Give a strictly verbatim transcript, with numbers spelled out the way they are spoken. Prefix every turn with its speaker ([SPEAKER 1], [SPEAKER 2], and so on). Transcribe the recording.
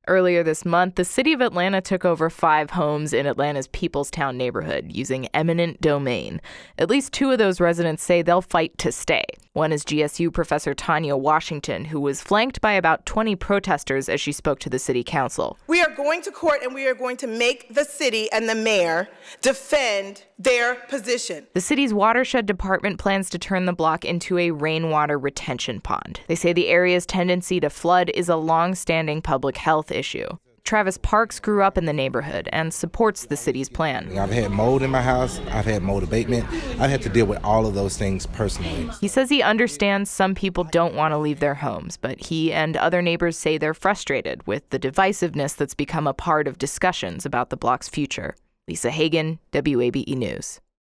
[SPEAKER 1] Earlier this month, the city of Atlanta took over five homes in Atlanta's Peoplestown neighborhood using eminent domain. At least two of those residents say they'll fight to stay. One is G S U professor Tanya Washington, who was flanked by about twenty protesters as she spoke to the city council.
[SPEAKER 2] We are going to court and we are going to make the city and the mayor defend their position.
[SPEAKER 1] The city's watershed department plans to turn the block into a rainwater retention pond. They say the area's tendency to flood is a long-standing public health issue. Travis Parks grew up in the neighborhood and supports the city's plan.
[SPEAKER 3] I've had mold in my house. I've had mold abatement. I've had to deal with all of those things personally.
[SPEAKER 1] He says he understands some people don't want to leave their homes, but he and other neighbors say they're frustrated with the divisiveness that's become a part of discussions about the block's future. Lisa Hagen, W A B E News.